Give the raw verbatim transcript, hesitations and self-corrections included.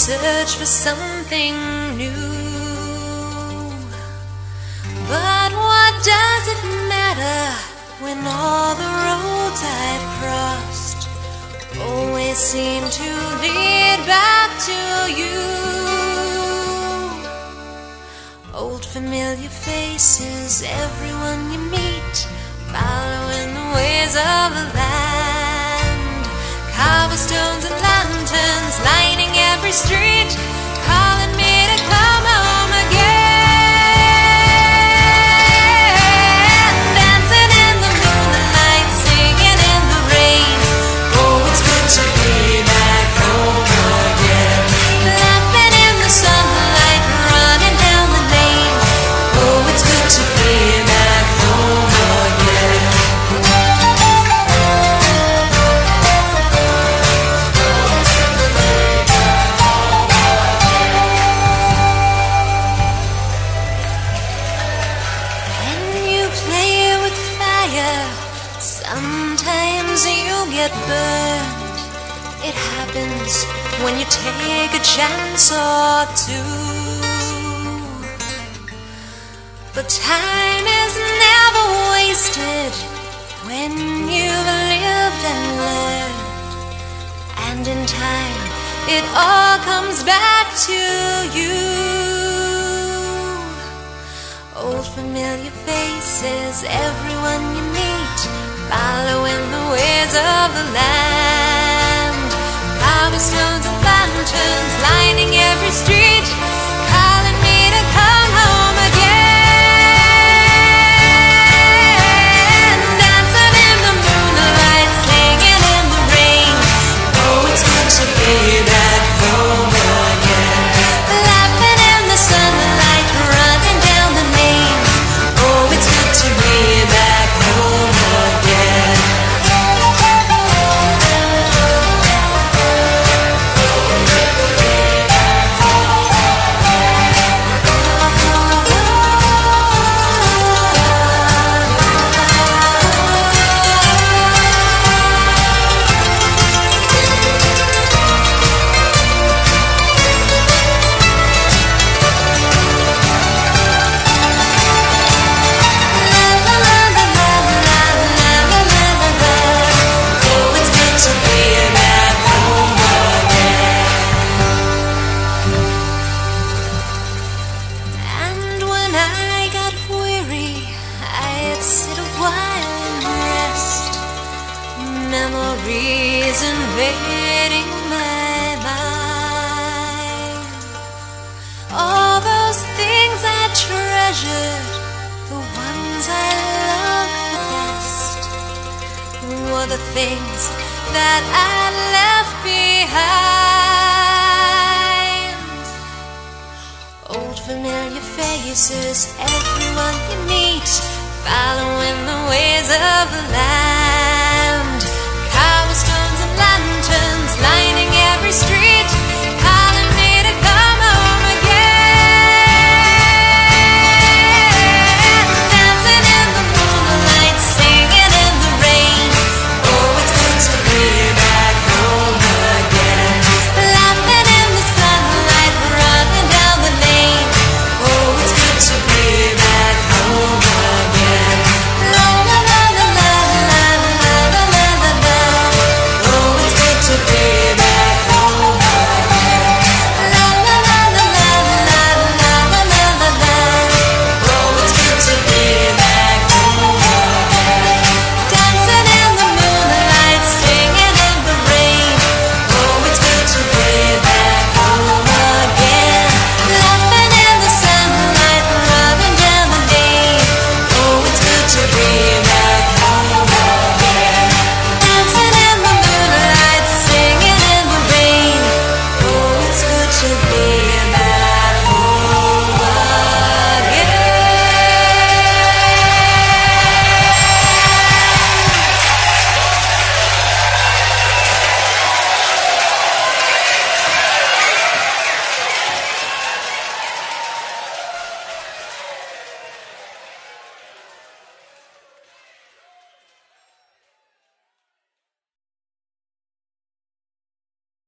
search for something new. But what does it matter when all the roads I've crossed always seem to lead back to you? Old familiar faces, everyone you meet, following the ways of the land. Cobblestones and lanterns lining every street, calling me to come home again. Dancing in the moonlight, singing in the rain. Oh, it's good to be back home again. Laughing in the sunlight, running down the lane. Oh, it's good to be back home again. When you play with fire, sometimes you get burned. It happens when you take a chance or two. But time is never wasted when you've lived and learned. And in time, it all comes back to you. Old familiar faces, everyone you meet, following the ways of the land. Cobblestones and lanterns lining every street, calling me to come home again. Dancing in the moonlight, singing in the rain. Oh, it's good to be back home again. Laughing in the sunlight, running down the lane. Oh, it's good to be back home again. Oh, it's good to be back home again. And when I got weary, I'd sit a while and rest. Memories invading my mind. All those things I treasured, the ones I loved the best, were the things that I left behind. Old familiar faces, everyone you meet, following the ways of the land.